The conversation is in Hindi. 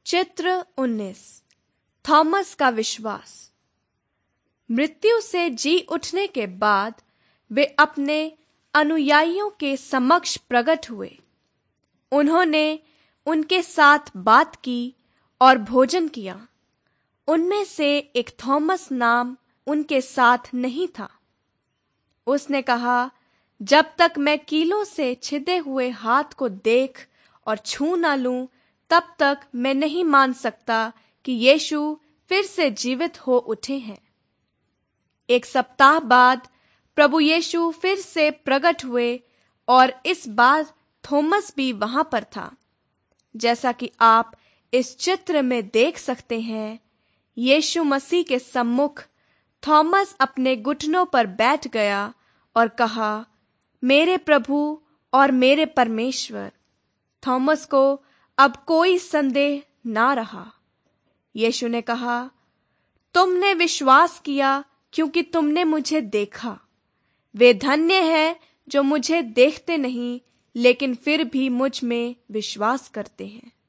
चित्र 19। थॉमस का विश्वास। मृत्यु से जी उठने के बाद वे अपने अनुयायियों के समक्ष प्रकट हुए। उन्होंने उनके साथ बात की और भोजन किया। उनमें से एक थॉमस नाम उनके साथ नहीं था। उसने कहा, जब तक मैं कीलों से छिदे हुए हाथ को देख और छू ना लूं, तब तक मैं नहीं मान सकता कि यीशु फिर से जीवित हो उठे हैं। एक सप्ताह बाद प्रभु यीशु फिर से प्रकट हुए और इस बार थॉमस भी वहां पर था। जैसा कि आप इस चित्र में देख सकते हैं, यीशु मसीह के सम्मुख थॉमस अपने घुटनों पर बैठ गया और कहा, मेरे प्रभु और मेरे परमेश्वर। थॉमस को अब कोई संदेह ना रहा। यीशु ने कहा, तुमने विश्वास किया क्योंकि तुमने मुझे देखा। वे धन्य हैं जो मुझे देखते नहीं, लेकिन फिर भी मुझ में विश्वास करते हैं।